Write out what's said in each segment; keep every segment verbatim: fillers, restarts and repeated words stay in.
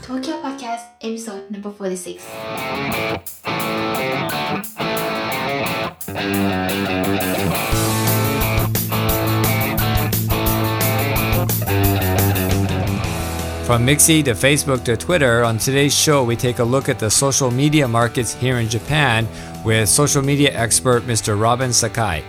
Tokyo Podcast episode number forty-six. From Mixi to Facebook to Twitter, on today's show we take a look at the social media markets here in Japan with social media expert Mister Robin Sakai.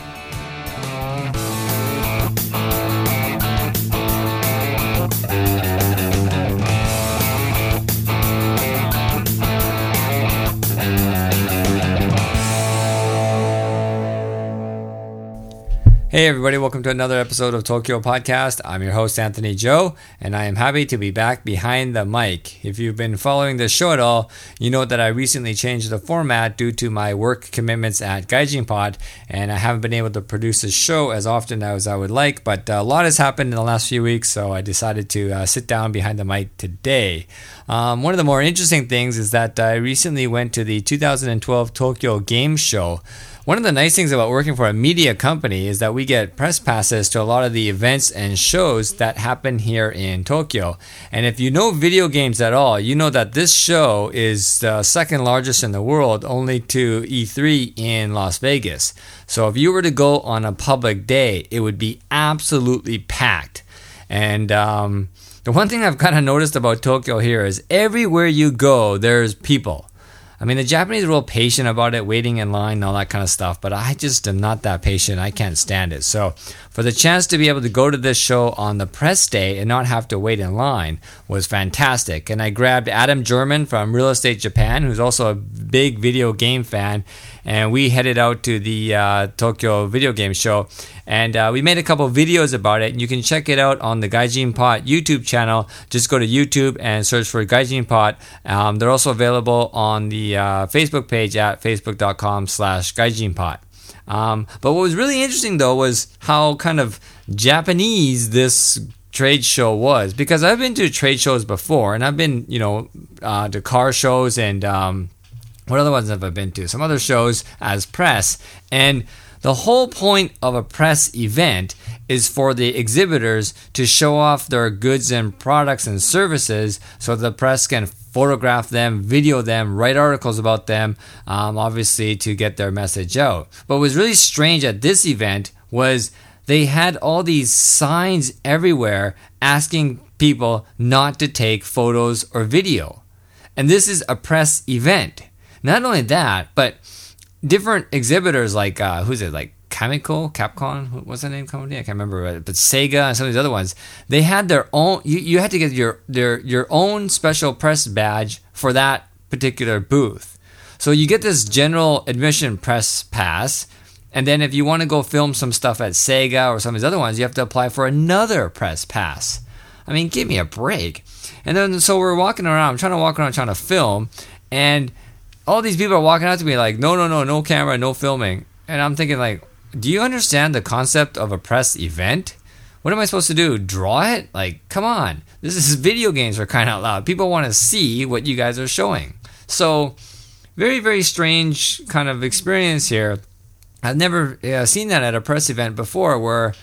Hey everybody, welcome to another episode of Tokyo Podcast. I'm your host Anthony Joe, and I am happy to be back behind the mic. If you've been following the show at all, you know that I recently changed the format due to my work commitments at Gaijin Pod, and I haven't been able to produce the show as often as I would like, but a lot has happened in the last few weeks, so I decided to uh, sit down behind the mic today. Um, one of the more interesting things is that I recently went to the two thousand twelve Tokyo Game Show. One of the nice things about working for a media company is that we get press passes to a lot of the events and shows that happen here in Tokyo. And if you know video games at all, you know that this show is the second largest in the world, only to E three in Las Vegas. So if you were to go on a public day, it would be absolutely packed. And um, the one thing I've kind of noticed about Tokyo here is everywhere you go, there's people. I mean, the Japanese are real patient about it, waiting in line and all that kind of stuff, but I just am not that patient. I can't stand it. So for the chance to be able to go to this show on the press day and not have to wait in line was fantastic. And I grabbed Adam German from Real Estate Japan, who's also a big video game fan, and we headed out to the uh, Tokyo Video Game Show, and uh, we made a couple videos about it, and you can check it out on the Gaijin Pod YouTube channel. Just go to YouTube and search for Gaijin Pod. Um, they're also available on the uh, Facebook page at facebook.com slash Gaijin Pod. Um, but what was really interesting, though, was how kind of Japanese this trade show was, because I've been to trade shows before, and I've been, you know, uh, to car shows and um, what other ones have I been to? Some other shows as press, and the whole point of a press event is for the exhibitors to show off their goods and products and services so the press can photograph them, video them, write articles about them, um, obviously to get their message out. But what was really strange at this event was they had all these signs everywhere asking people not to take photos or video. And this is a press event. Not only that, but different exhibitors like, uh, who's it, like Chemical, Capcom, what's the name company? I can't remember, but Sega and some of these other ones, they had their own, you, you had to get your, their, your own special press badge for that particular booth. So you get this general admission press pass, and then if you want to go film some stuff at Sega or some of these other ones, you have to apply for another press pass. I mean, give me a break. And then, so we're walking around, I'm trying to walk around trying to film, and all these people are walking out to me like, no, no, no, no camera, no filming. And I'm thinking like, do you understand the concept of a press event? What am I supposed to do? Draw it? Like, come on. This is video games for crying out loud. People want to see what you guys are showing. So, very, very strange kind of experience here. I've never uh, seen that at a press event before where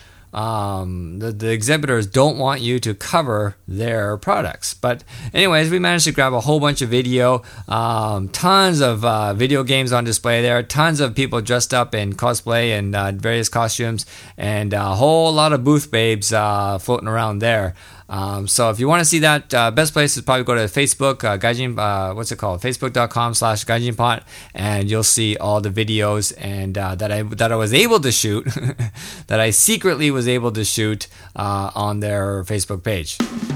Um, the, the exhibitors don't want you to cover their products. But anyways, we managed to grab a whole bunch of video, um, tons of uh, video games on display there, tons of people dressed up in cosplay and uh, various costumes, and a whole lot of booth babes uh, floating around there. Um, so if you want to see that, uh, best place is probably go to Facebook, uh, Gaijin, uh, what's it called? Facebook.com slash GaijinPod, and you'll see all the videos and uh, that I that I was able to shoot, that I secretly was able to shoot uh, on their Facebook page.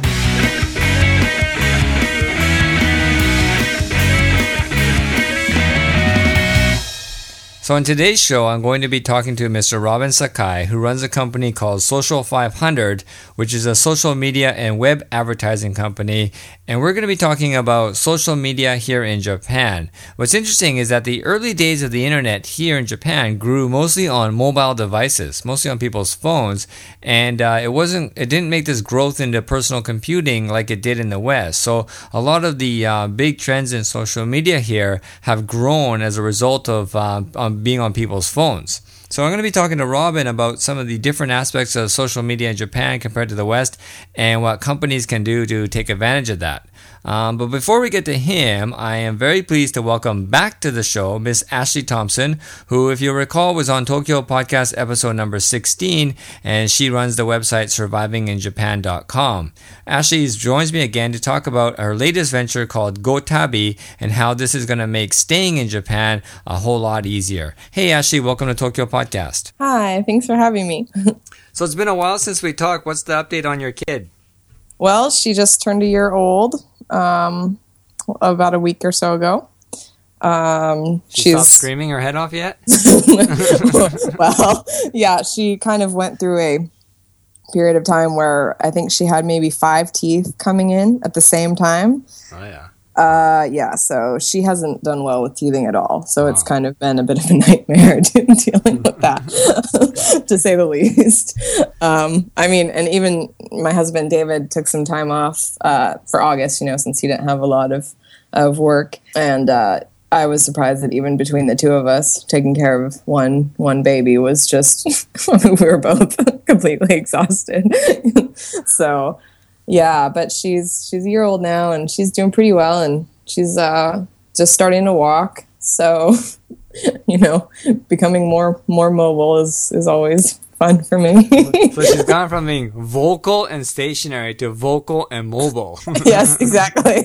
So in today's show, I'm going to be talking to Mister Robin Sakai, who runs a company called Social five hundred, which is a social media and web advertising company. And we're going to be talking about social media here in Japan. What's interesting is that the early days of the internet here in Japan grew mostly on mobile devices, mostly on people's phones. And uh, it wasn't, it didn't make this growth into personal computing like it did in the West. So a lot of the uh, big trends in social media here have grown as a result of uh, um, being on people's phones. So I'm going to be talking to Robin about some of the different aspects of social media in Japan compared to the West and what companies can do to take advantage of that. Um, but before we get to him, I am very pleased to welcome back to the show Miss Ashley Thompson, who, if you'll recall, was on Tokyo Podcast episode number sixteen, and she runs the website surviving in japan dot com. Ashley joins me again to talk about her latest venture called GoTabi and how this is going to make staying in Japan a whole lot easier. Hey, Ashley, welcome to Tokyo Podcast. Hi, thanks for having me. So it's been a while since we talked. What's the update on your kid? Well, she just turned a year old um, about a week or so ago. Um, she she's stopped screaming her head off yet? Well, yeah, she kind of went through a period of time where I think she had maybe five teeth coming in at the same time. Oh, yeah. Uh, yeah, so she hasn't done well with teething at all. So it's kind of been a bit of a nightmare dealing with that, to say the least. Um, I mean, and even my husband, David, took some time off uh, for August, you know, since he didn't have a lot of, of work. And uh, I was surprised that even between the two of us, taking care of one one baby was just, we were both completely exhausted. So... yeah, but she's she's a year old now, and she's doing pretty well, and she's uh, just starting to walk. So, you know, becoming more more mobile is, is always fun for me. So she's gone from being vocal and stationary to vocal and mobile. Yes, exactly.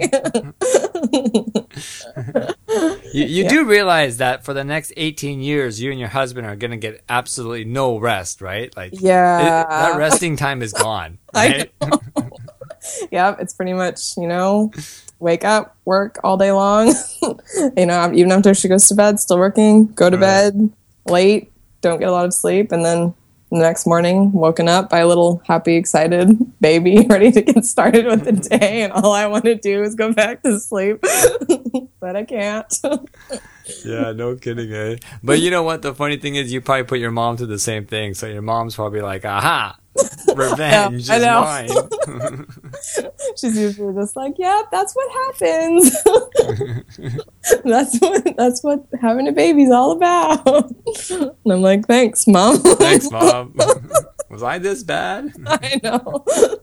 you you Yeah. do realize that for the next eighteen years, you and your husband are going to get absolutely no rest, right? Like, Yeah. it, that resting time is gone, I right? know. Yep, it's pretty much, you know, wake up, work all day long. You know, even after she goes to bed, still working, go to Right. bed late, don't get a lot of sleep, and then the next morning, woken up by a little happy, excited baby ready to get started with the day, and all I want to do is go back to sleep. But I can't. Yeah, no kidding, eh? But you know what? The funny thing is, you probably put your mom through the same thing. So your mom's probably like, aha, revenge Yeah, I is know. mine. She's usually just like, "Yep, that's what happens. that's what that's what having a baby's all about." And I'm like, "Thanks, Mom." Thanks, Mom. Was I this bad? I know.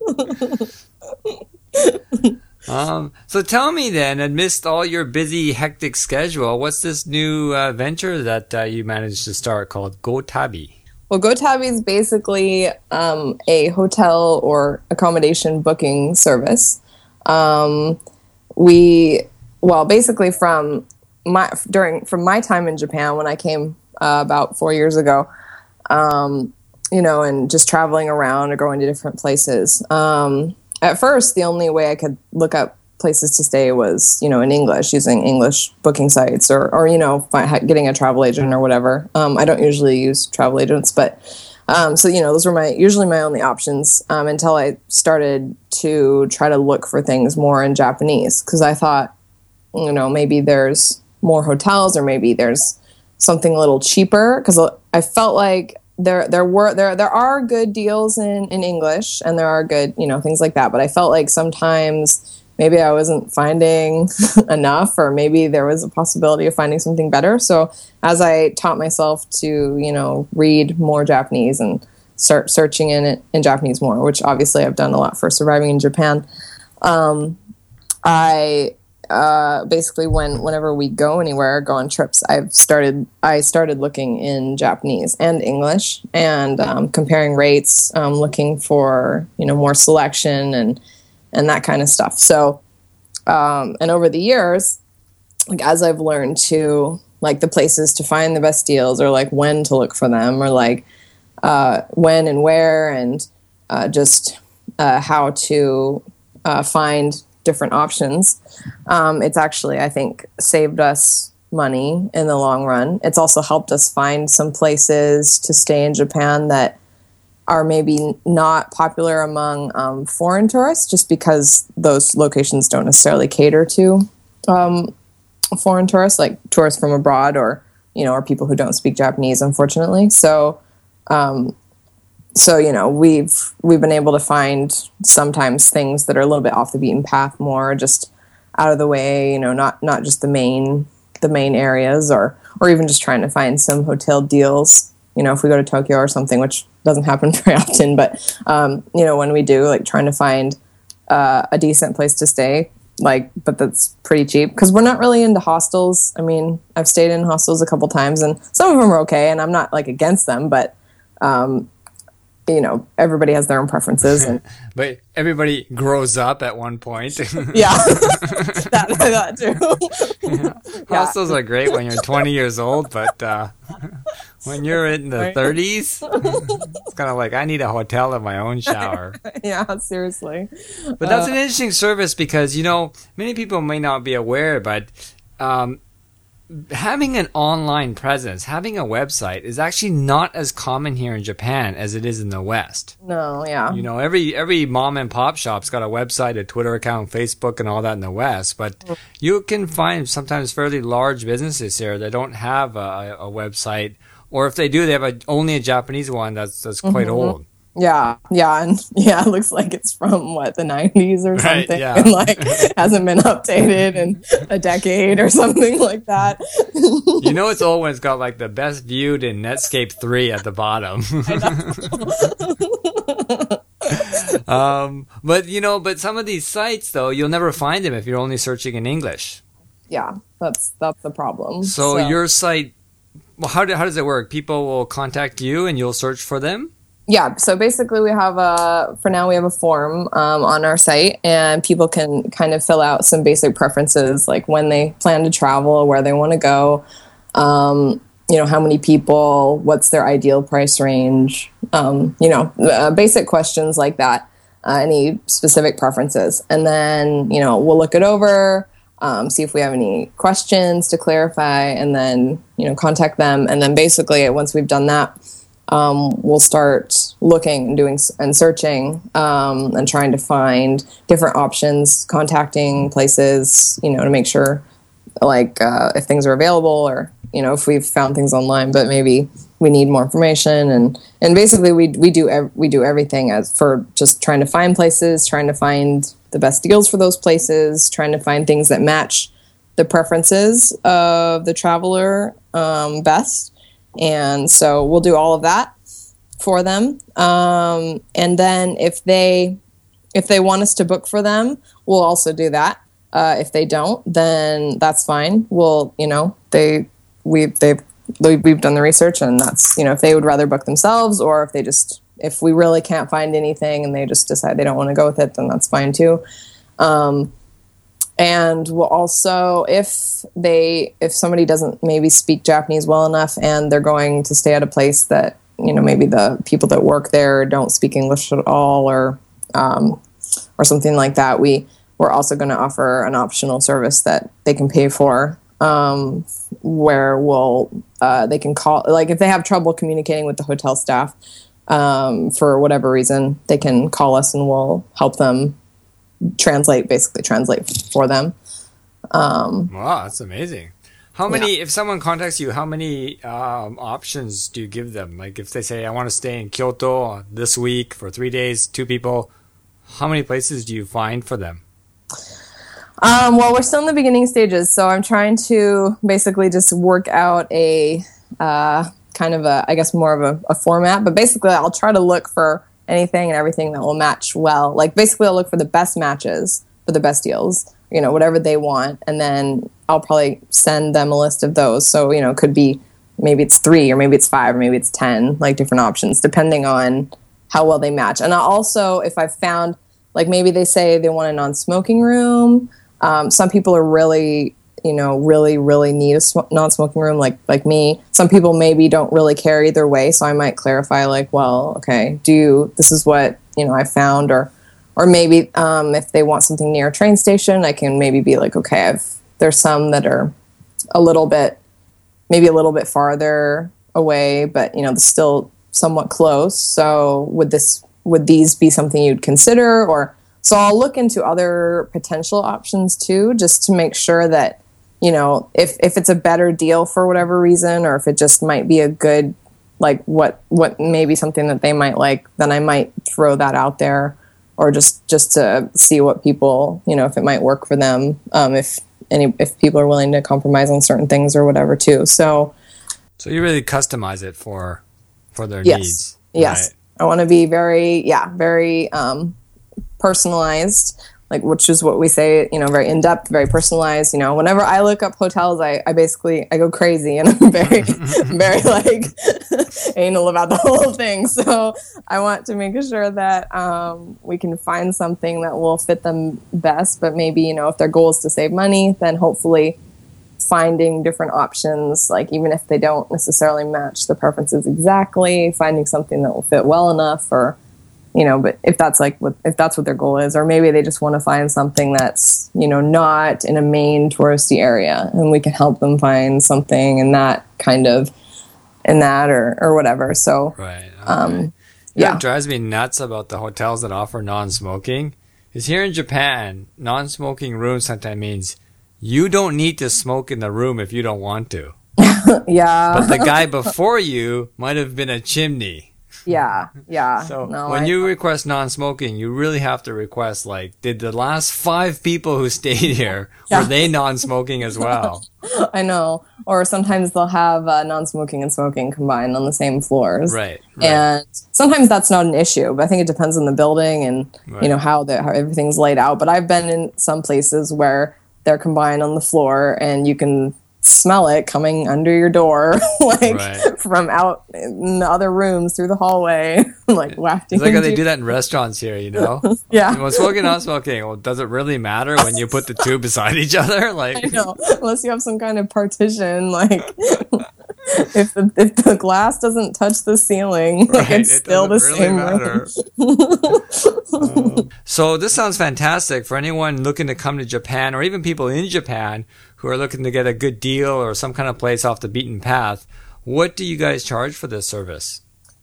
Um, so tell me then, amidst all your busy, hectic schedule, what's this new uh, venture that uh, you managed to start called GoTabi? Well, GoTabi is basically um, a hotel or accommodation booking service. Um, we, well, basically from my during from my time in Japan when I came uh, about four years ago, um, you know, and just traveling around or going to different places. Um, at first, the only way I could look up places to stay was, you know, in English, using English booking sites or, or you know, fi- getting a travel agent or whatever. Um, I don't usually use travel agents, but um, so, you know, those were my usually my only options um, until I started to try to look for things more in Japanese, because I thought, you know, maybe there's more hotels or maybe there's something a little cheaper, because I felt like there there were there there are good deals in, in English, and there are good, you know, things like that, but I felt like sometimes maybe I wasn't finding enough, or maybe there was a possibility of finding something better. So as I taught myself to, you know, read more Japanese and start searching in it in Japanese more, which obviously I've done a lot for Surviving in Japan, um, I uh, basically when whenever we go anywhere, go on trips, I've started I started looking in Japanese and English and um, comparing rates, um, looking for, you know, more selection and and that kind of stuff. So, um, and over the years, like as I've learned to like the places to find the best deals, or like when to look for them, or like uh, when and where, and uh, just uh, how to uh, find different options, um, it's actually, I think, saved us money in the long run. It's also helped us find some places to stay in Japan that are maybe not popular among um, foreign tourists, just because those locations don't necessarily cater to um, foreign tourists, like tourists from abroad, or, you know, or people who don't speak Japanese, unfortunately. So, um, so you know, we've we've been able to find sometimes things that are a little bit off the beaten path, more just out of the way, you know, not not just the main the main areas, or or even just trying to find some hotel deals. You know, if we go to Tokyo or something, which doesn't happen very often, but, um, you know, when we do, like trying to find uh, a decent place to stay, like, but that's pretty cheap because we're not really into hostels. I mean, I've stayed in hostels a couple times, and some of them are okay, and I'm not like against them, but um, you know, everybody has their own preferences. And but everybody grows up at one point. yeah, that, that too. Yeah. Yeah. Hostels are great when you're twenty years old, but uh, when you're in the Right. thirties, it's kind of like, I need a hotel and my own shower. Yeah, seriously. But that's an interesting service because, you know, many people may not be aware, but um, having an online presence, having a website is actually not as common here in Japan as it is in the West. No, yeah. You know, every every mom and pop shop's got a website, a Twitter account, Facebook, and all that in the West. But you can find sometimes fairly large businesses here that don't have a, a website, or if they do, they have a, only a Japanese one that's that's quite Mm-hmm. old. Yeah, yeah, and yeah, it looks like it's from what, the nineties or Right, something, yeah. and like hasn't been updated in a decade or something like that. You know it's old when it's got like the best viewed in Netscape three at the bottom. um, but you know, but some of these sites though, you'll never find them if you're only searching in English. Yeah, that's that's the problem. So, your site, well, how do, how does it work? People will contact you and you'll search for them? Yeah, so basically we have a, for now we have a form um, on our site, and people can kind of fill out some basic preferences, like when they plan to travel, where they want to go, um, you know, how many people, what's their ideal price range, um, you know, uh, basic questions like that, uh, any specific preferences. And then, you know, we'll look it over, um, see if we have any questions to clarify, and then, you know, contact them. And then basically once we've done that, Um, we'll start looking and doing and searching um, and trying to find different options, contacting places, you know, to make sure, like, uh, if things are available, or, you know, if we've found things online, but maybe we need more information. And, and basically we we do ev- we do everything as for just trying to find places, trying to find the best deals for those places, trying to find things that match the preferences of the traveler um, best. And so we'll do all of that for them. Um, and then if they if they want us to book for them, we'll also do that. Uh, if they don't, then that's fine. We'll, you know, they we they've we've done the research, and that's, you know, if they would rather book themselves, or if they just if we really can't find anything and they just decide they don't want to go with it, then that's fine too. Um, And we'll also, if they, if somebody doesn't maybe speak Japanese well enough and they're going to stay at a place that, you know, maybe the people that work there don't speak English at all, or, um, or something like that, we, we're also going to offer an optional service that they can pay for, um, where we'll, uh, they can call, like if they have trouble communicating with the hotel staff, um, for whatever reason, they can call us and we'll help them translate, basically translate for them. Um, Wow, that's amazing. How many, if someone contacts you, how many um, options do you give them? Like if they say, I want to stay in Kyoto this week for three days, two people, how many places do you find for them? Um, well, we're still in the beginning stages, so I'm trying to basically just work out a uh, kind of a, I guess, more of a, a format. But basically, I'll try to look for anything and everything that will match well. Like basically, I'll look for the best matches for the best deals, you know, whatever they want, and then I'll probably send them a list of those. So, you know, it could be maybe it's three, or maybe it's five, or maybe it's ten, like different options, depending on how well they match. And I'll also, if I've found, like maybe they say they want a non-smoking room. Um, some people are really, you know, really, really need a sm- non-smoking room, like like me. Some people maybe don't really care either way, so I might clarify, like, well, okay, do you, this is what, you know, I found, or or maybe um, if they want something near a train station, I can maybe be like, okay, I've, there's some that are a little bit, maybe a little bit farther away, but, you know, still somewhat close. So would this, would these be something you'd consider? Or so I'll look into other potential options too, just to make sure that, you know, if, if it's a better deal for whatever reason, or if it just might be a good, like what, what maybe something that they might like, then I might throw that out there, or just, just to see what people, you know, if it might work for them. Um, if any, if people are willing to compromise on certain things or whatever too. So, So you really customize it for, for their yes, needs. yes. Right? I want to be very, yeah, very, um, personalized, like, which is what we say, you know, very in-depth, very personalized. You know, whenever I look up hotels, I, I basically, I go crazy, and I'm very, very, like, anal about the whole thing. So I want to make sure that um, we can find something that will fit them best. But maybe, you know, if their goal is to save money, then hopefully finding different options, like even if they don't necessarily match the preferences exactly, finding something that will fit well enough, or, you know, but if that's like what, if that's what their goal is, or maybe they just want to find something that's, you know, not in a main touristy area, and we can help them find something in that kind of, in that or, or whatever. So, right. Okay. Um, yeah. yeah. What drives me nuts about the hotels that offer non-smoking is here in Japan, non-smoking room sometimes means you don't need to smoke in the room if you don't want to. Yeah. But the guy before you might have been a chimney. Yeah, yeah. So no, when I, you request non-smoking, you really have to request, like, did the last five people who stayed here, Yeah. were they non-smoking as well? I know. Or sometimes they'll have uh, non-smoking and smoking combined on the same floors. Right, right. And sometimes that's not an issue, but I think it depends on the building and, Right. you know, how, the, how everything's laid out. But I've been in some places where they're combined on the floor, and you can smell it coming under your door, like Right. from out in the other rooms through the hallway, like wafting. It's like how they into- do that in restaurants here, you know? Yeah. Well, smoking, not smoking. Well, does it really matter when you put the two beside each other? Like, I know, unless you have some kind of partition, like if the if the glass doesn't touch the ceiling, like right, it's it still the doesn't same really matter. room. Um, so this sounds fantastic for anyone looking to come to Japan, or even people in Japan who are looking to get a good deal or some kind of place off the beaten path. What do you guys charge for this service?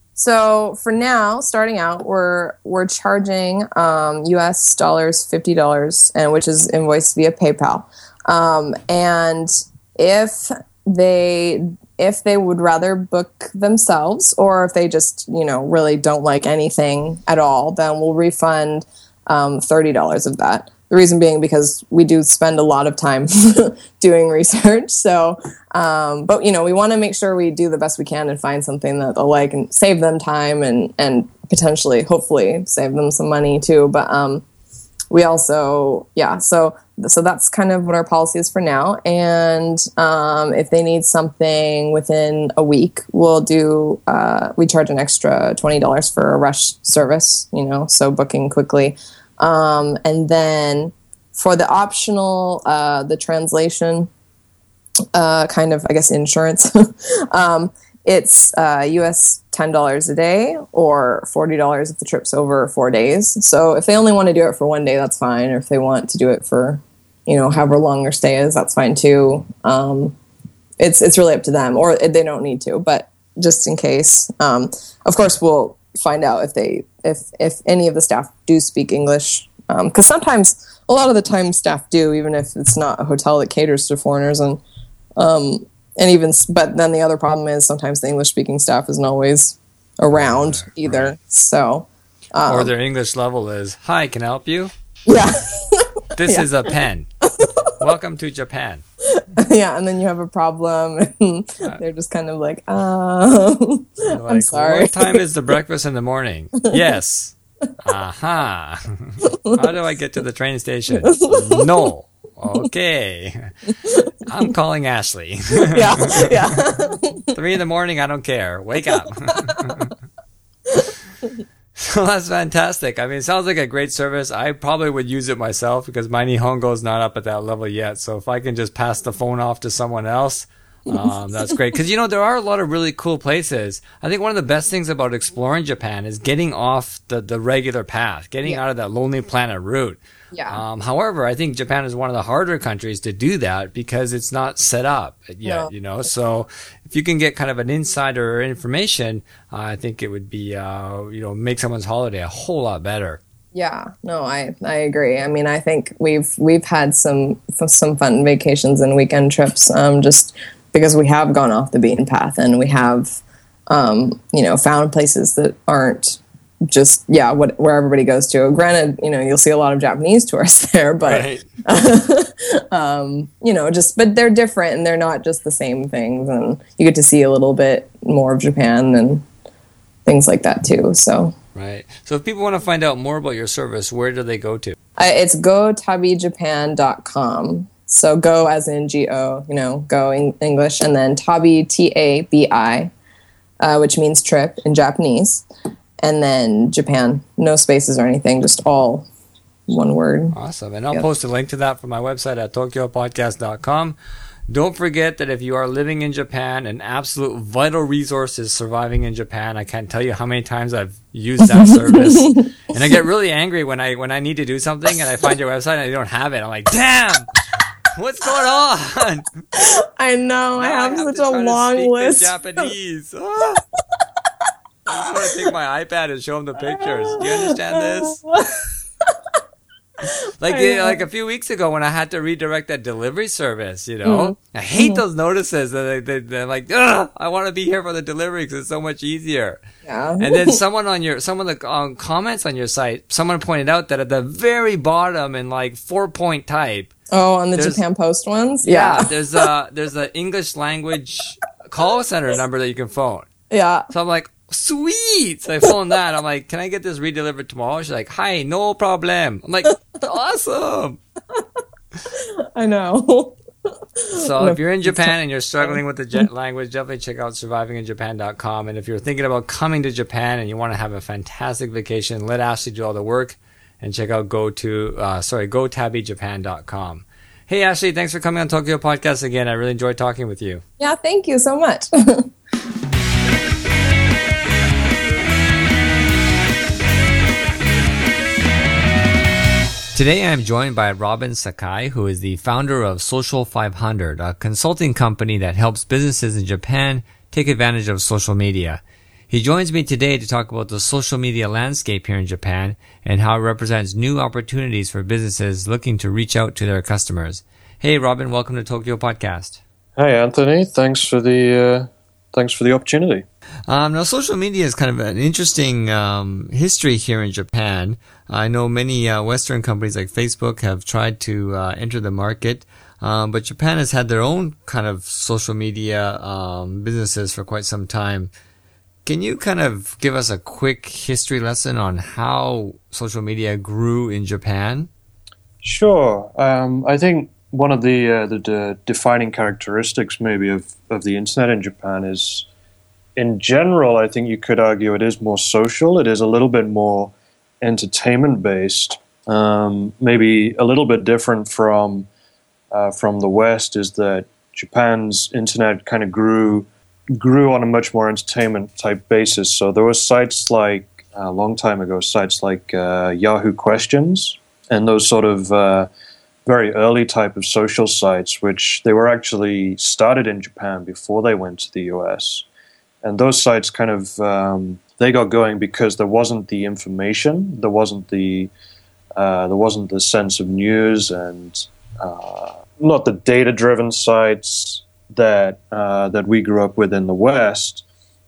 So for now, starting out, we're we're charging um, U S dollars fifty dollars, and which is invoiced via PayPal. Um, and if they if they would rather book themselves, or if they just, you know, really don't like anything at all, then we'll refund um, thirty dollars of that. The reason being because we do spend a lot of time doing research. So, um, but, you know, we want to make sure we do the best we can and find something that they'll like and save them time and, and potentially, hopefully, save them some money too. But um, we also, yeah, so so that's kind of what our policy is for now. And um, if they need something within a week, we'll do, uh, we charge an extra twenty dollars for a rush service, you know, so booking quickly. Um, and then for the optional, uh, the translation, uh, kind of, I guess, insurance, um, it's uh, U S ten dollars a day, or forty dollars if the trip's over four days. So if they only want to do it for one day, that's fine. Or if they want to do it for, you know, however long their stay is, that's fine too. Um, it's, it's really up to them, or they don't need to, but just in case, um, of course, we'll find out if they, if, if any of the staff do speak English. Um, 'cause sometimes, a lot of the time staff do, even if it's not a hotel that caters to foreigners. And, um, and even, but then the other problem is sometimes the English speaking staff isn't always around Right, either. right. So, um, Or their English level is, hi, can I help you? yeah. This Yeah. is a pen. Welcome to Japan. Yeah, and then you have a problem, and they're just kind of like, um, Like, I'm sorry. What time is the breakfast in the morning? Yes. Aha. How do I get to the train station? No. Okay. I'm calling Ashley. Yeah, yeah. Three in the morning, I don't care. Wake up. So that's fantastic. I mean, it sounds like a great service. I probably would use it myself because my Nihongo is not up at that level yet. So if I can just pass the phone off to someone else, um, that's great. Because, you know, there are a lot of really cool places. I think one of the best things about exploring Japan is getting off the, the regular path, getting Yeah. out of that Lonely Planet route. Yeah. Um, however, I think Japan is one of the harder countries to do that because it's not set up yet, No. you know. So if you can get kind of an insider information, uh, I think it would be, uh, you know, make someone's holiday a whole lot better. Yeah, no, I, I agree. I mean, I think we've we've had some some fun vacations and weekend trips, um, just because we have gone off the beaten path and we have, um, you know, found places that aren't just yeah what where everybody goes to. Granted, you know, you'll see a lot of Japanese tourists there, but Right. um, you know, just but they're different and they're not just the same things, and you get to see a little bit more of Japan and things like that too. So Right. So if people want to find out more about your service, where do they go to? Uh, it's go tabi japan dot com. So go as in G O, you know, go in English, and then Tabi, T A B I, uh, which means trip in Japanese, and then Japan, no spaces or anything, just all one word. Awesome. And I'll Yep. post a link to that from my website at tokyo podcast dot com. Don't forget that if you are living in Japan, an absolute vital resource is Surviving in Japan. I can't tell you how many times I've used that service. And I get really angry when I when I need to do something and I find your website and I don't have it. I'm like, damn, what's going on? I know, I have, have such to a try to long speak list. this Japanese. Ah. I just want to take my iPad and show them the pictures. Do you understand this? Like I know. like a few weeks ago when I had to redirect that delivery service, you know, Mm-hmm. I hate those notices. That they, they, they're like, ugh, I want to be here for the delivery because it's so much easier. Yeah. And then someone on your, some of the um, comments on your site, someone pointed out that at the very bottom in like four point type, Oh, on the There's- Japan Post ones? yeah, Yeah. there's a there's an English language call center number that you can phone. Yeah. So I'm like, sweet. So I phoned that. I'm like, can I get this redelivered tomorrow? She's like, hi, no problem. I'm like, awesome. I know. So if you're in Japan and you're struggling with the je- language, definitely check out surviving in japan dot com. And if you're thinking about coming to Japan and you want to have a fantastic vacation, let Ashley do all the work and check out go to uh, sorry go tabi japan dot com. Hey Ashley, thanks for coming on Tokyo Podcast again. I really enjoyed talking with you. Yeah, thank you so much. Today I am joined by Robin Sakai, who is the founder of Social five hundred, a consulting company that helps businesses in Japan take advantage of social media. He joins me today to talk about the social media landscape here in Japan and how it represents new opportunities for businesses looking to reach out to their customers. Hey Robin, welcome to Tokyo Podcast. Hi Anthony, thanks for the uh, thanks for the opportunity. Um, now, social media is kind of an interesting um, history here in Japan. I know many uh, Western companies like Facebook have tried to uh, enter the market, um, but Japan has had their own kind of social media um, businesses for quite some time. Can you kind of give us a quick history lesson on how social media grew in Japan? Sure. Um, I think one of the uh, the de- defining characteristics maybe of, of the internet in Japan is, in general, I think you could argue it is more social. It is a little bit more entertainment based. Um, maybe a little bit different from uh, from the West is that Japan's internet kind of grew grew on a much more entertainment type basis. So there were sites like a long time ago, sites like uh, Yahoo Questions and those sort of uh, very early type of social sites, which they were actually started in Japan before they went to the U S. And those sites kind of, um, they got going because there wasn't the information, there wasn't the, uh, there wasn't the sense of news and uh, not the data-driven sites that uh, that we grew up with in the West.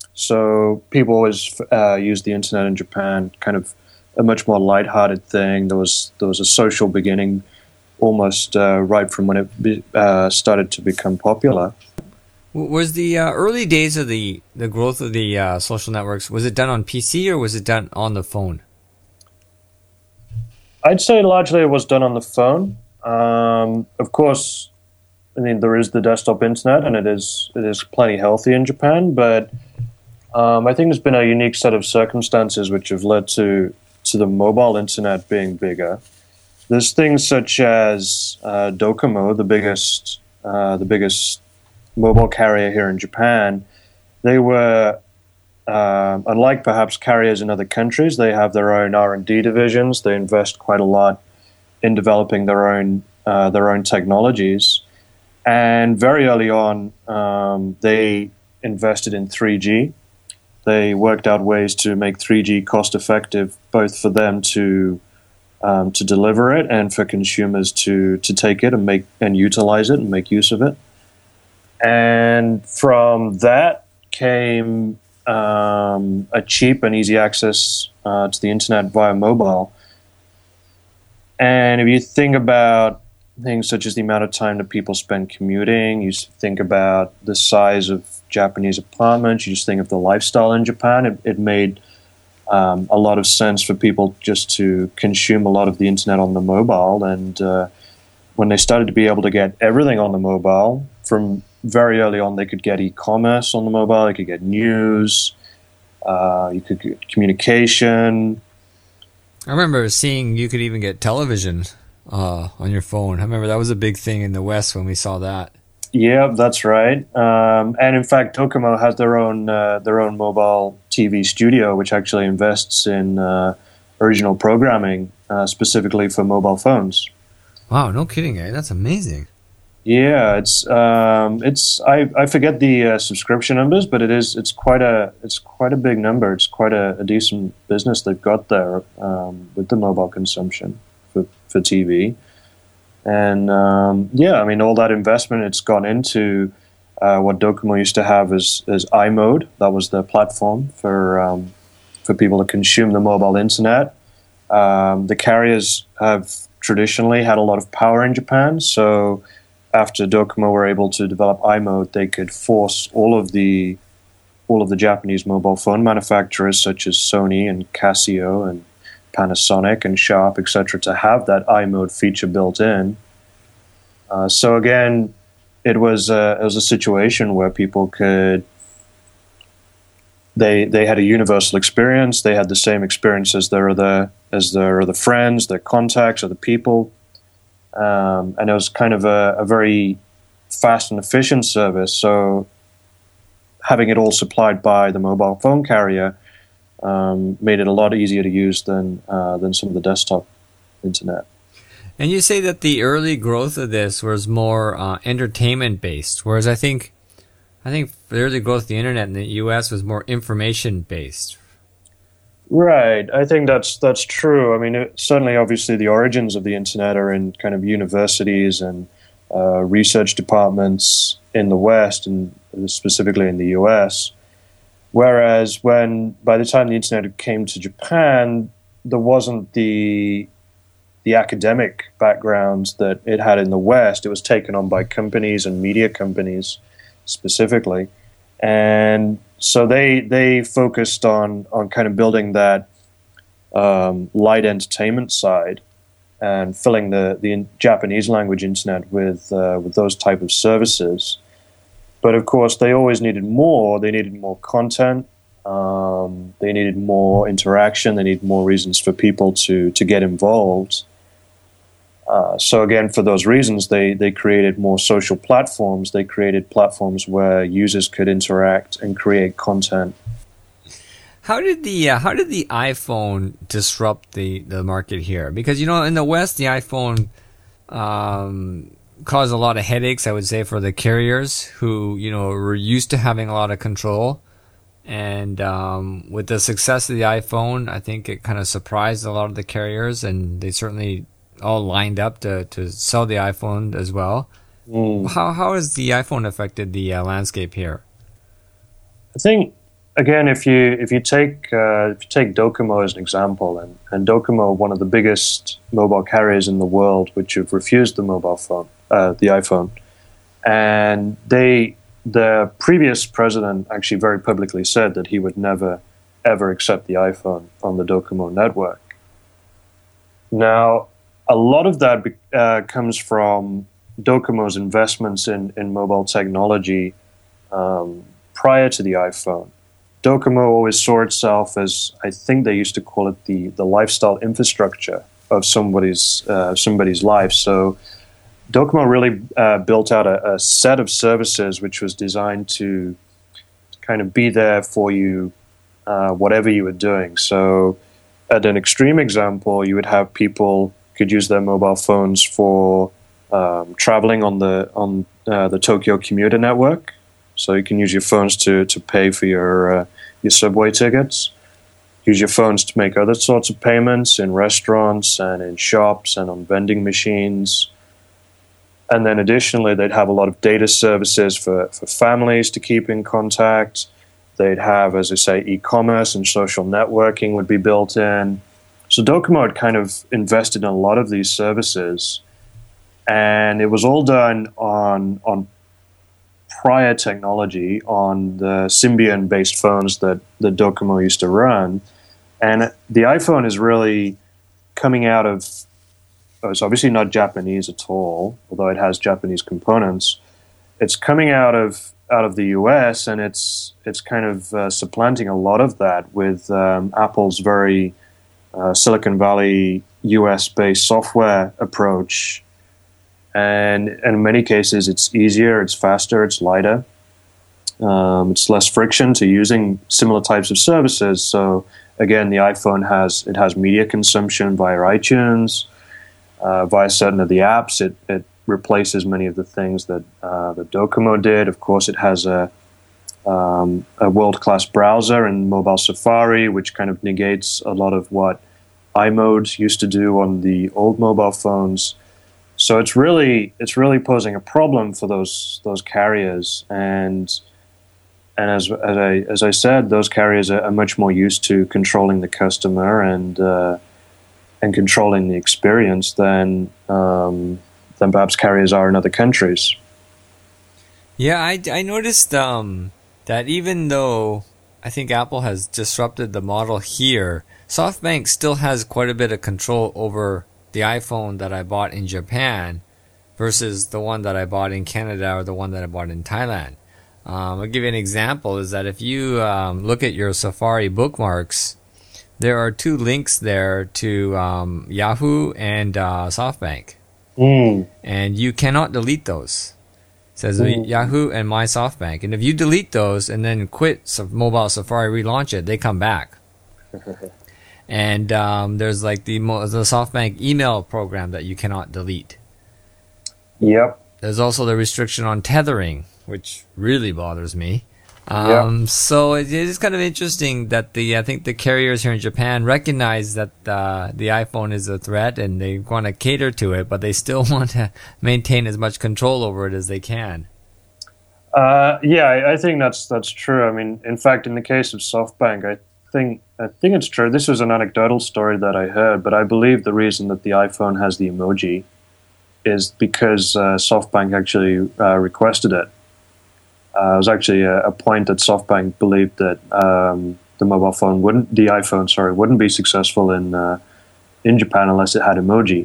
So people always uh, used the internet in Japan, kind of a much more lighthearted thing. There was there was a social beginning, almost uh, right from when it be, uh, started to become popular. Was the uh, early days of the, the growth of the uh, social networks, was it done on P C or was it done on the phone? I'd say largely it was done on the phone. Um, of course, I mean, there is the desktop internet, and it is it is plenty healthy in Japan, but um, I think there's been a unique set of circumstances which have led to, to the mobile internet being bigger. There's things such as uh, Docomo, the biggest uh, the biggest mobile carrier here in Japan. They were, uh, unlike perhaps carriers in other countries, they have their own R and D divisions. They invest quite a lot in developing their own uh, their own technologies. And very early on, um, they invested in three G. They worked out ways to make three G cost effective, both for them to um, to deliver it and for consumers to to take it and make and utilize it and make use of it. And from that came um, a cheap and easy access uh, to the internet via mobile. And if you think about things such as the amount of time that people spend commuting, you think about the size of Japanese apartments, you just think of the lifestyle in Japan, it, it made um, a lot of sense for people just to consume a lot of the internet on the mobile. And uh, when they started to be able to get everything on the mobile, from very early on, they could get e-commerce on the mobile, they could get news, uh, you could get communication. I remember seeing you could even get television uh, on your phone. I remember that was a big thing in the West when we saw that. Yeah, that's right. Um, and in fact, Docomo has their own uh, their own mobile T V studio, which actually invests in uh, original programming uh, specifically for mobile phones. Wow, no kidding, eh? That's amazing. Yeah, it's um, it's I, I forget the uh, subscription numbers, but it is it's quite a it's quite a big number. It's quite a, a decent business they've got there um, with the mobile consumption for for T V. And um, yeah, I mean, all that investment it's gone into uh, what Docomo used to have as as iMode. That was the platform for um, for people to consume the mobile internet. Um, the carriers have traditionally had a lot of power in Japan, so after Docomo were able to develop iMode, they could force all of the all of the Japanese mobile phone manufacturers, such as Sony and Casio and Panasonic and Sharp, et cetera, to have that iMode feature built in. Uh, so again, it was a, it was a situation where people could they they had a universal experience. They had the same experience as their other as their other friends, their contacts, other people, um, and it was kind of a, a very fast and efficient service. So having it all supplied by the mobile phone carrier Um, made it a lot easier to use than uh, than some of the desktop internet. And you say that the early growth of this was more uh, entertainment based, whereas I think I think the early growth of the internet in the U S was more information based. Right, I think that's that's true. I mean, it, certainly, obviously, the origins of the internet are in kind of universities and uh, research departments in the West, and specifically in the U S. Whereas when, by the time the internet came to Japan, there wasn't the the academic background that it had in the West. It was taken on by companies and media companies specifically. And so they they focused on, on kind of building that um, light entertainment side and filling the, the Japanese language internet with uh, with those type of services. But of course, they always needed more. They needed more content. Um, they needed more interaction. They needed more reasons for people to to get involved. Uh, so again, for those reasons, they they created more social platforms. They created platforms where users could interact and create content. How did the uh, how did the iPhone disrupt the, the market here? Because you know, in the West, the iPhone Um, caused a lot of headaches, I would say, for the carriers who, you know, were used to having a lot of control. And um, with the success of the iPhone, I think it kind of surprised a lot of the carriers, and they certainly all lined up to, to sell the iPhone as well. Mm. How how has the iPhone affected the uh, landscape here? I think again, if you if you take uh, if you take Docomo as an example, and, and Docomo, one of the biggest mobile carriers in the world, which have refused the mobile phone, uh, the iPhone, and they the previous president actually very publicly said that he would never ever accept the iPhone on the Docomo network. Now, a lot of that uh, comes from Docomo's investments in in mobile technology um, prior to the iPhone. Docomo always saw itself as, I think they used to call it the, the lifestyle infrastructure of somebody's uh, somebody's life. So Docomo really uh, built out a, a set of services which was designed to kind of be there for you, uh, whatever you were doing. So at an extreme example, you would have people could use their mobile phones for um, traveling on the on uh, the Tokyo commuter network. So you can use your phones to, to pay for your uh, your subway tickets. Use your phones to make other sorts of payments in restaurants and in shops and on vending machines. And then additionally, they'd have a lot of data services for, for families to keep in contact. They'd have, as I say, e-commerce and social networking would be built in. So Docomo had kind of invested in a lot of these services. And it was all done on on prior technology, on the Symbian-based phones that, that Docomo used to run. And the iPhone is really coming out of, oh, it's obviously not Japanese at all, although it has Japanese components. It's coming out of out of the U S, and it's it's kind of uh, supplanting a lot of that with um, Apple's very uh, Silicon Valley U S-based software approach. And, and in many cases, it's easier, it's faster, it's lighter. Um, it's less friction to using similar types of services. So again, the iPhone has it has media consumption via iTunes, uh, via certain of the apps. It it replaces many of the things that uh, that Docomo did. Of course, it has a um, a world-class browser in Mobile Safari, which kind of negates a lot of what iMode used to do on the old mobile phones. So it's really it's really posing a problem for those those carriers, and and as as I as I said, those carriers are, are much more used to controlling the customer and uh, and controlling the experience than um, than perhaps carriers are in other countries. Yeah, I, I noticed um, that even though I think Apple has disrupted the model here, SoftBank still has quite a bit of control over the iPhone that I bought in Japan versus the one that I bought in Canada or the one that I bought in Thailand. Um, I'll give you an example is that if you um, look at your Safari bookmarks, there are two links there to um, Yahoo and uh, SoftBank. Mm. And you cannot delete those. It says mm. Yahoo and my SoftBank. And if you delete those and then quit Mobile Safari, relaunch it, they come back. And um, there's like the, the SoftBank email program that you cannot delete. Yep. There's also the restriction on tethering, which really bothers me. Um, yep. So it is kind of interesting that the I think the carriers here in Japan recognize that uh, the iPhone is a threat and they want to cater to it, but they still want to maintain as much control over it as they can. Uh, yeah, I, I think that's that's true. I mean, in fact, in the case of SoftBank, I think I think it's true. This was an anecdotal story that I heard, but I believe the reason that the iPhone has the emoji is because uh, SoftBank actually uh, requested it. Uh, it was actually a, a point that SoftBank believed that um, the mobile phone wouldn't, the iPhone, sorry, wouldn't be successful in uh, in Japan unless it had emoji.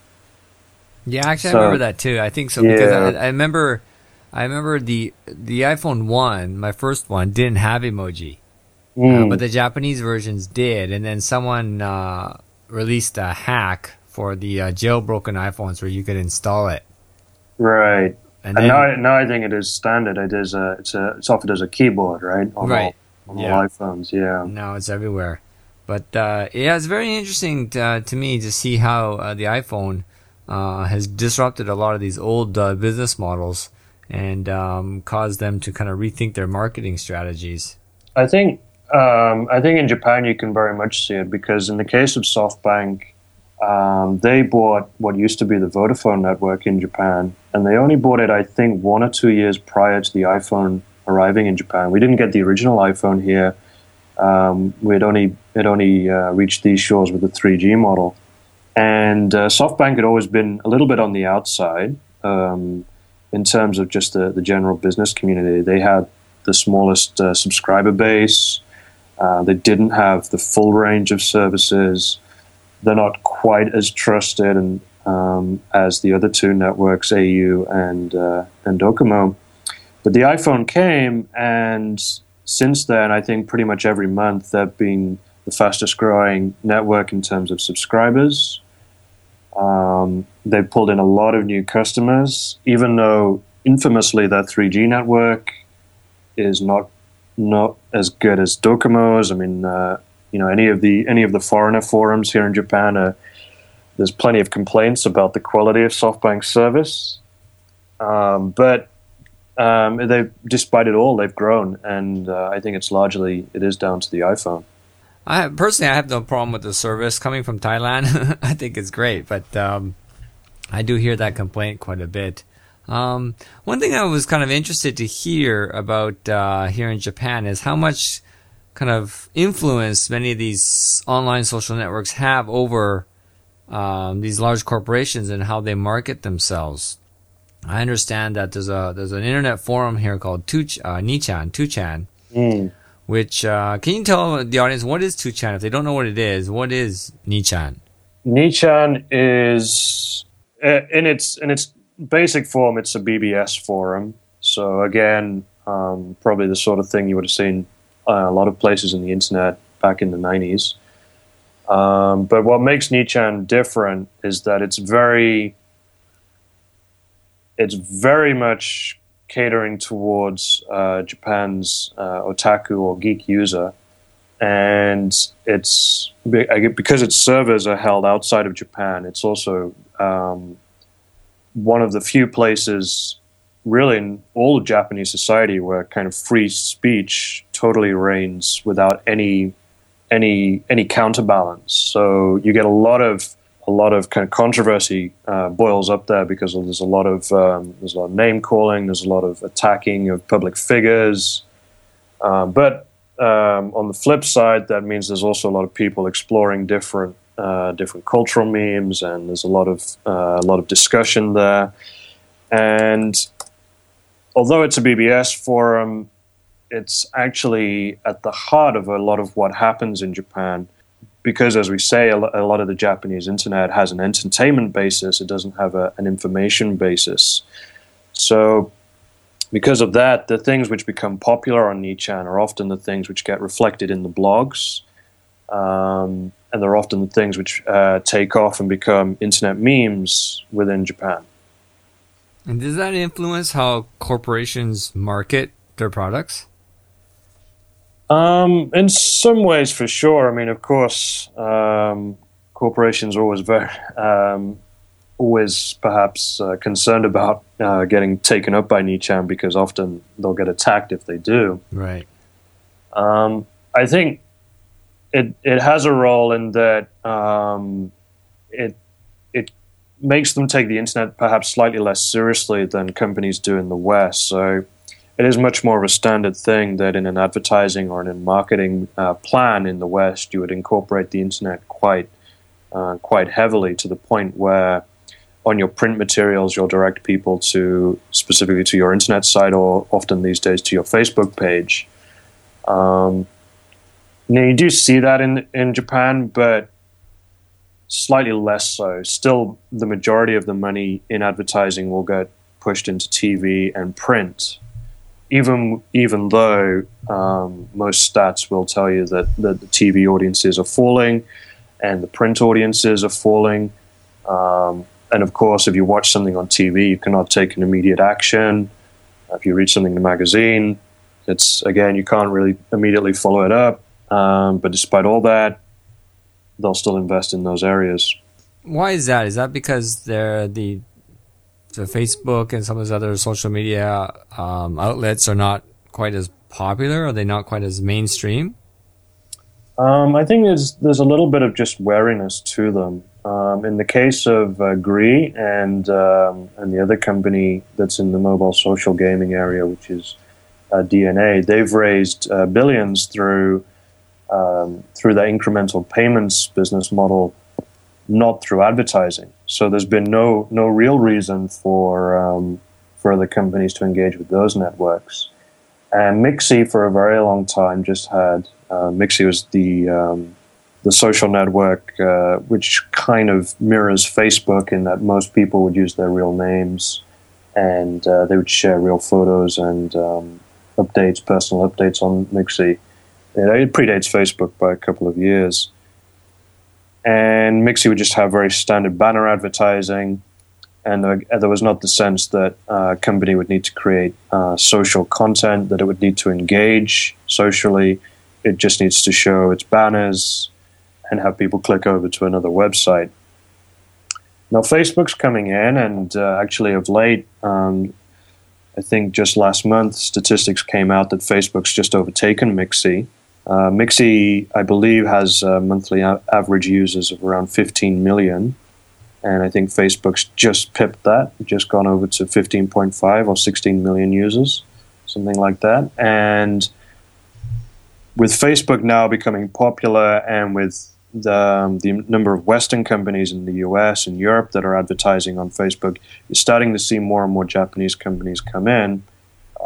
Yeah, actually, so, I remember that too. I think so yeah. because I, I remember, I remember the the iPhone one, my first one, didn't have emoji. Mm. Uh, but the Japanese versions did, and then someone uh, released a hack for the uh, jailbroken iPhones where you could install it. Right, and, and then, now, I, now I think it is standard. It is a, it's a, it's offered as a keyboard, right? On right. All, on yeah. all iPhones, yeah. Now it's everywhere. But uh, yeah, it's very interesting to, uh, to me to see how uh, the iPhone uh, has disrupted a lot of these old uh, business models and um, caused them to kind of rethink their marketing strategies. I think. Um, I think in Japan you can very much see it because in the case of SoftBank, um, they bought what used to be the Vodafone network in Japan, and they only bought it, I think, one or two years prior to the iPhone arriving in Japan. We didn't get the original iPhone here. Um, we had only it only uh, reached these shores with the three G model, and uh, SoftBank had always been a little bit on the outside um, in terms of just the, the general business community. They had the smallest uh, subscriber base. Uh, they didn't have the full range of services. They're not quite as trusted and um, as the other two networks, A U and uh, and Docomo. But the iPhone came, and since then, I think pretty much every month they've been the fastest growing network in terms of subscribers. Um, they've pulled in a lot of new customers, even though infamously their three G network is not not as good as Docomo's. I mean, uh, you know, any of the any of the foreigner forums here in Japan, uh, there's plenty of complaints about the quality of SoftBank's service. Um, but um, they, despite it all, they've grown, and uh, I think it's largely it is down to the iPhone. I personally, I have no problem with the service coming from Thailand. I think it's great, but um, I do hear that complaint quite a bit. Um, one thing I was kind of interested to hear about uh, here in Japan is how much kind of influence many of these online social networks have over um, these large corporations and how they market themselves. I understand that there's a there's an internet forum here called two uh, Nichan, two chan, mm. which, uh, can you tell the audience what is two chan? If they don't know what it is, what is ni-chan? ni-chan is, uh, in its in its basic form, it's a B B S forum. So again, um, probably the sort of thing you would have seen uh, a lot of places in the internet back in the nineties. Um, but what makes ni-chan different is that it's very, it's very much catering towards uh, Japan's uh, otaku or geek user, and it's because its servers are held outside of Japan. It's also um, one of the few places, really, in all of Japanese society, where kind of free speech totally reigns without any any any counterbalance. So you get a lot of a lot of kind of controversy uh, boils up there because there's a lot of um, there's a lot of name calling, there's a lot of attacking of public figures. Uh, but um, on the flip side, that means there's also a lot of people exploring different uh, different cultural memes, and there's a lot of uh, a lot of discussion there. And although it's a B B S forum, it's actually at the heart of a lot of what happens in Japan. Because, as we say, a lot of the Japanese internet has an entertainment basis. It doesn't have a, an information basis. So because of that, the things which become popular on ni-chan are often the things which get reflected in the blogs. Um, and they're often the things which uh, take off and become internet memes within Japan. And does that influence how corporations market their products? Um, in some ways, for sure. I mean, of course, um, corporations are always very, um, always perhaps uh, concerned about uh, getting taken up by ni-chan because often they'll get attacked if they do. Right. Um, I think it it has a role in that um, it it makes them take the internet perhaps slightly less seriously than companies do in the West. So it is much more of a standard thing that in an advertising or in a marketing uh, plan in the West, you would incorporate the internet quite uh, quite heavily to the point where on your print materials, you'll direct people to specifically to your internet site or often these days to your Facebook page. Um, now, you do see that in, in Japan, but slightly less so. Still, the majority of the money in advertising will get pushed into T V and print. Even even though um, most stats will tell you that, that the T V audiences are falling and the print audiences are falling. Um, and of course, if you watch something on T V, you cannot take an immediate action. If you read something in a magazine, it's, again, you can't really immediately follow it up. Um, but despite all that, they'll still invest in those areas. Why is that? Is that because they're the the Facebook and some of those other social media um, outlets are not quite as popular? Are they not quite as mainstream? Um, I think there's there's a little bit of just wariness to them. Um, in the case of uh, Gree and um, and the other company that's in the mobile social gaming area, which is uh, D N A, they've raised uh, billions through um, through their incremental payments business model, not through advertising. So there's been no no real reason for um, for other companies to engage with those networks. And Mixi, for a very long time, just had uh, Mixi was the um, the social network uh, which kind of mirrors Facebook in that most people would use their real names and uh, they would share real photos and um, updates, personal updates on Mixi. It predates Facebook by a couple of years. And Mixi would just have very standard banner advertising, and there, there was not the sense that uh, a company would need to create uh, social content, that it would need to engage socially. It just needs to show its banners and have people click over to another website. Now, Facebook's coming in, and uh, actually of late, um, I think just last month, statistics came out that Facebook's just overtaken Mixi. Uh, Mixi, I believe, has uh, monthly a- average users of around fifteen million, and I think Facebook's just pipped that, just gone over to fifteen point five or sixteen million users, something like that. And with Facebook now becoming popular, and with the, um, the number of Western companies in the U S and Europe that are advertising on Facebook, you're starting to see more and more Japanese companies come in.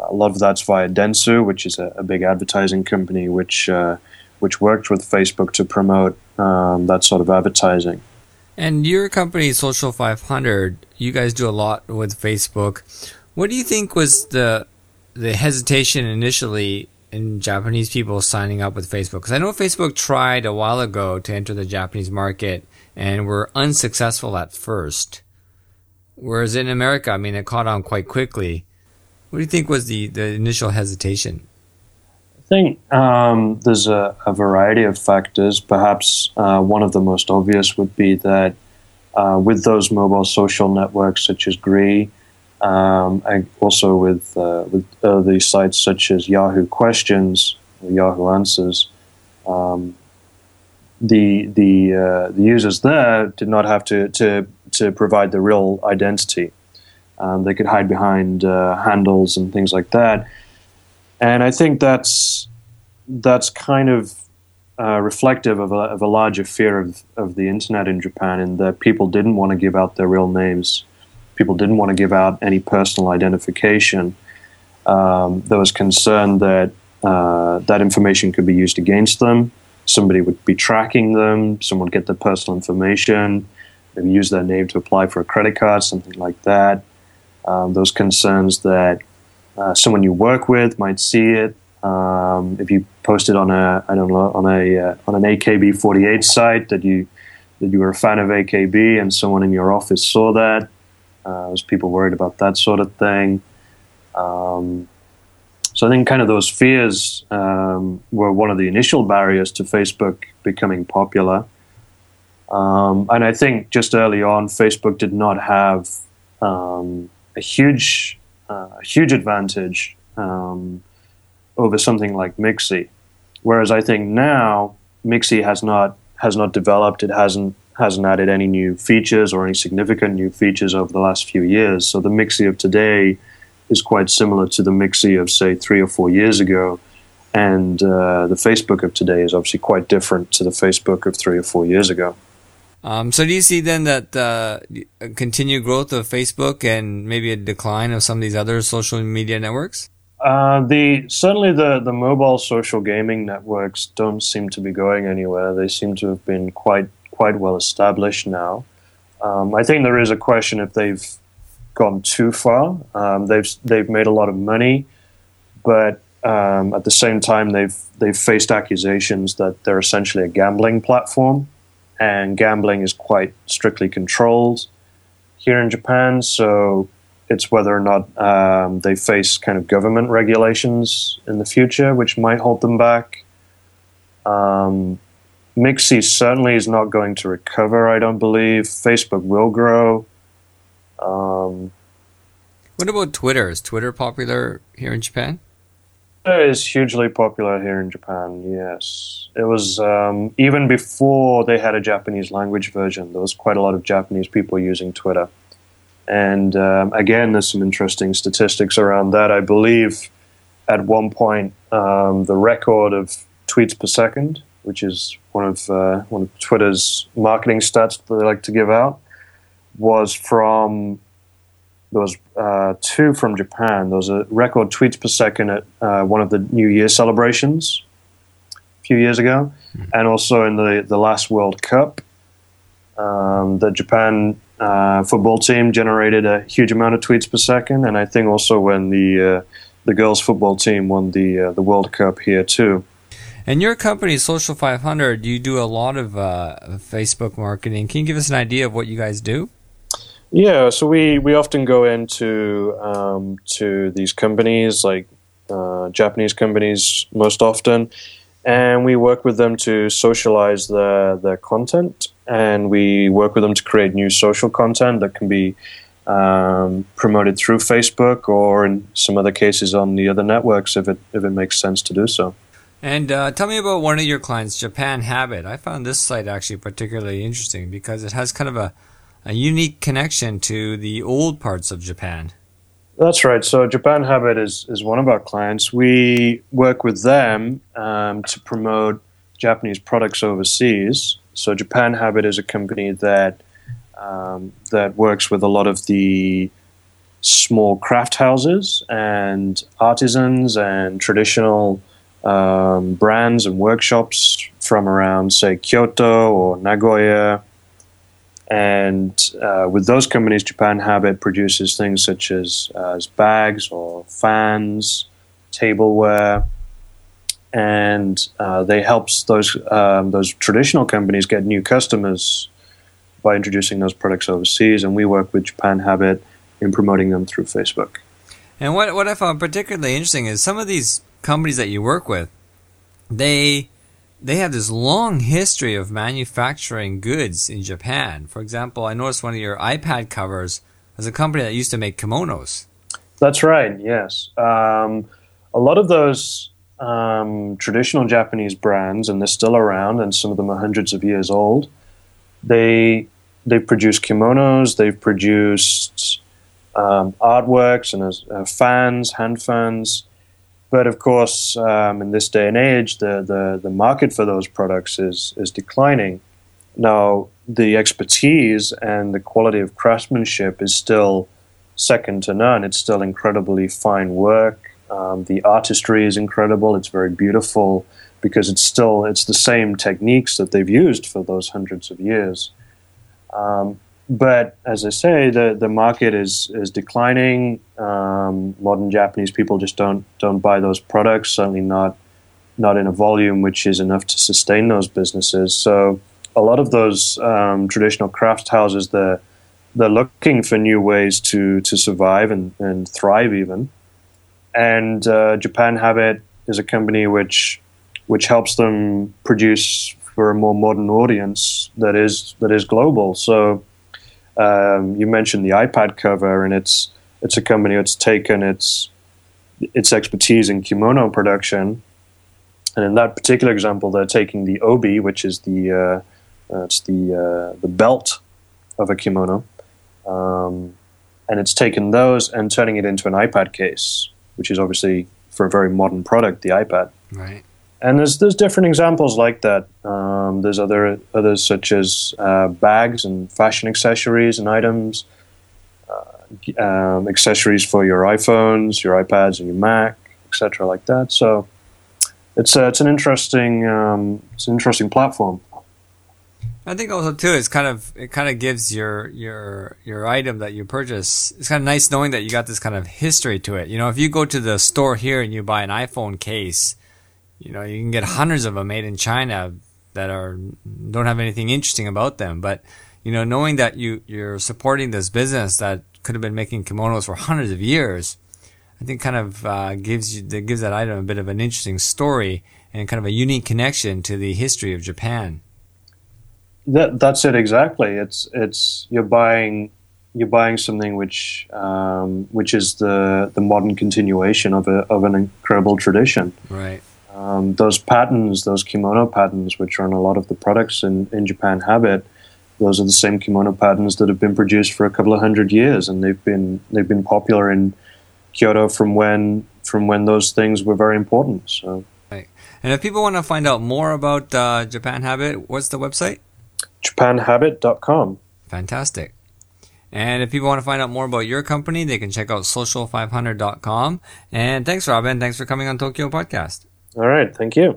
a lot of that's via Dentsu, which is a, a big advertising company, which uh, which worked with Facebook to promote um, that sort of advertising. And your company, Social five hundred, you guys do a lot with Facebook. What do you think was the the hesitation initially in Japanese people signing up with Facebook? Because I know Facebook tried a while ago to enter the Japanese market and were unsuccessful at first. Whereas in America, I mean, it caught on quite quickly. What do you think was the, the initial hesitation? I think um, there's a, a variety of factors. Perhaps uh, one of the most obvious would be that uh, with those mobile social networks such as Gree, um, and also with uh, with early sites such as Yahoo Questions, or Yahoo Answers, um, the the uh, the users there did not have to to, to provide the real identity. Um, they could hide behind uh, handles and things like that. And I think that's that's kind of uh, reflective of a, of a larger fear of, of the internet in Japan, in that people didn't want to give out their real names. People didn't want to give out any personal identification. Um, there was concern that uh, that information could be used against them. Somebody would be tracking them. Someone would get their personal information. Maybe use their name to apply for a credit card, something like that. Um, those concerns that Uh, someone you work with might see it. Um, if you post it on a, I don't know, on a uh, on an A K B forty-eight site that you that you were a fan of A K B, and someone in your office saw that, uh, there's people worried about that sort of thing. Um, so I think kind of those fears um, were one of the initial barriers to Facebook becoming popular. Um, and I think just early on, Facebook did not have um, a huge Uh, a huge advantage um, over something like Mixi, whereas I think now Mixi has not has not developed. It hasn't hasn't added any new features or any significant new features over the last few years. So the Mixi of today is quite similar to the Mixi of, say, three or four years ago, and uh, the Facebook of today is obviously quite different to the Facebook of three or four years ago. Um, so do you see then that uh, continued growth of Facebook and maybe a decline of some of these other social media networks? Uh, the certainly the, the mobile social gaming networks don't seem to be going anywhere. They seem to have been quite quite well established now. Um, I think there is a question if they've gone too far. Um, they've they've made a lot of money, but um, at the same time they've they've faced accusations that they're essentially a gambling platform. And gambling is quite strictly controlled here in Japan, so it's whether or not um, they face kind of government regulations in the future, which might hold them back. Um, Mixi certainly is not going to recover, I don't believe. Facebook will grow. Um, what about Twitter? Is Twitter popular here in Japan? Twitter is hugely popular here in Japan, yes. It was, um, even before they had a Japanese language version, there was quite a lot of Japanese people using Twitter. And um, again, there's some interesting statistics around that. I believe at one point um, the record of tweets per second, which is one of, uh, one of Twitter's marketing stats that they like to give out, was from... There was uh, two from Japan. There was a record tweets per second at uh, one of the New Year celebrations a few years ago, mm-hmm. and also in the, the last World Cup. Um, the Japan uh, football team generated a huge amount of tweets per second, and I think also when the uh, the girls' football team won the uh, the World Cup here too. And your company, Social five hundred, you do a lot of uh, Facebook marketing. Can you give us an idea of what you guys do? Yeah, so we, we often go into um, to these companies, like uh, Japanese companies most often, and we work with them to socialize their, their content, and we work with them to create new social content that can be um, promoted through Facebook or in some other cases on the other networks if it if it makes sense to do so. And uh, tell me about one of your clients, Japan Habit. I found this site actually particularly interesting because it has kind of a a unique connection to the old parts of Japan. That's right. So Japan Habit is, is one of our clients. We work with them um, to promote Japanese products overseas. So Japan Habit is a company that um, that works with a lot of the small craft houses and artisans and traditional um, brands and workshops from around, say, Kyoto or Nagoya. And uh, with those companies, Japan Habit produces things such as, uh, as bags or fans, tableware, and uh, they helps those um, those traditional companies get new customers by introducing those products overseas. And we work with Japan Habit in promoting them through Facebook. And what what I found particularly interesting is some of these companies that you work with, they they have this long history of manufacturing goods in Japan. For example, I noticed one of your iPad covers was a company that used to make kimonos. That's right, yes. Um, a lot of those um, traditional Japanese brands, and they're still around, and some of them are hundreds of years old, they they produce kimonos, they've produced um, artworks and uh, fans, hand fans. But of course, um, in this day and age, the, the, the market for those products is is declining. Now, the expertise and the quality of craftsmanship is still second to none. It's still incredibly fine work. Um, the artistry is incredible. It's very beautiful because it's still it's the same techniques that they've used for those hundreds of years. Um, But as I say, the, the market is is declining. Um, modern Japanese people just don't don't buy those products. Certainly not not in a volume which is enough to sustain those businesses. So a lot of those um, traditional craft houses, they're they're looking for new ways to to survive and, and thrive even. And uh, Japan Habit is a company which which helps them produce for a more modern audience that is that is global. So. Um, you mentioned the iPad cover, and it's it's a company that's taken its its expertise in kimono production, and in that particular example, they're taking the obi, which is the uh, uh, it's the uh, the belt of a kimono, um, and it's taken those and turning it into an iPad case, which is obviously for a very modern product, the iPad. Right. And there's there's different examples like that. Um, there's other others such as uh, bags and fashion accessories and items, uh, um, accessories for your iPhones, your iPads, and your Mac, et cetera, like that. So it's uh, it's an interesting um, it's an interesting platform. I think also too, it's kind of it kind of gives your your your item that you purchase. It's kind of nice knowing that you got this kind of history to it. You know, if you go to the store here and you buy an iPhone case. You know, you can get hundreds of them made in China that are don't have anything interesting about them. But, you know, knowing that you, you're supporting this business that could have been making kimonos for hundreds of years, I think kind of uh, gives you that gives that item a bit of an interesting story and kind of a unique connection to the history of Japan. That, that's it exactly. It's it's you're buying you're buying something which um, which is the the modern continuation of a of an incredible tradition. Right. Um, those patterns, those kimono patterns, which are on a lot of the products in, in Japan Habit, those are the same kimono patterns that have been produced for a couple of hundred years, and they've been they've been popular in Kyoto from when from when those things were very important. So, right. And if people want to find out more about uh, Japan Habit, what's the website? japan habit dot com. Fantastic. And if people want to find out more about your company, they can check out social five hundred dot com. And thanks, Robin. Thanks for coming on Tokyo Podcast. All right. Thank you.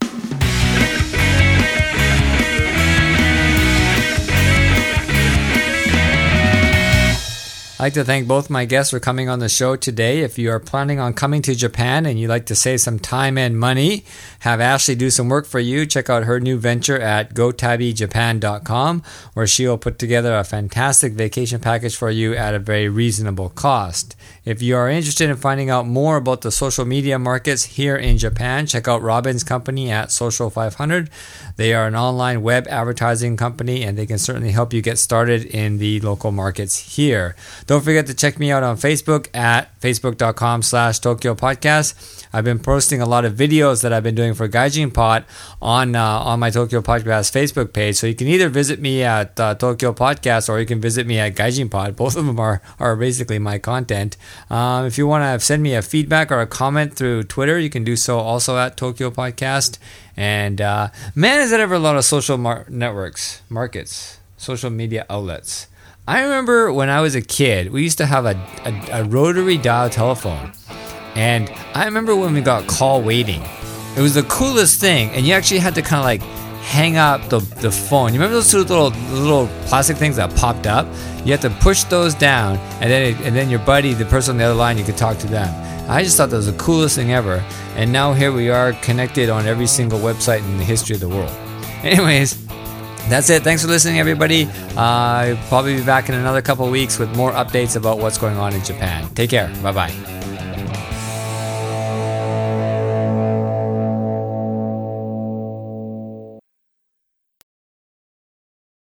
I'd like to thank both my guests for coming on the show today. If you are planning on coming to Japan and you'd like to save some time and money, have Ashley do some work for you, check out her new venture at go tabi japan dot com, where she will put together a fantastic vacation package for you at a very reasonable cost. If you are interested in finding out more about the social media markets here in Japan, check out Robin's company at Social five hundred. They are an online web advertising company, and they can certainly help you get started in the local markets here. Don't forget to check me out on Facebook at facebook dot com slash Tokyo Podcast. I've been posting a lot of videos that I've been doing for Gaijin Pod on uh, on my Tokyo Podcast Facebook page. So you can either visit me at uh, Tokyo Podcast or you can visit me at Gaijin Pod. Both of them are, are basically my content. Um, if you want to send me a feedback or a comment through Twitter, you can do so also at Tokyo Podcast. And uh, man, is there ever a lot of social mar- networks, markets, social media outlets. I remember when I was a kid, we used to have a, a, a rotary dial telephone. And I remember when we got call waiting. It was the coolest thing. And you actually had to kind of like hang up the, the phone. You remember those two little little plastic things that popped up? You had to push those down, and then it, and then your buddy, the person on the other line, you could talk to them. I just thought that was the coolest thing ever. And now here we are, connected on every single website in the history of the world. Anyways, that's it. Thanks for listening, everybody. Uh, I'll probably be back in another couple of weeks with more updates about what's going on in Japan. Take care. Bye-bye.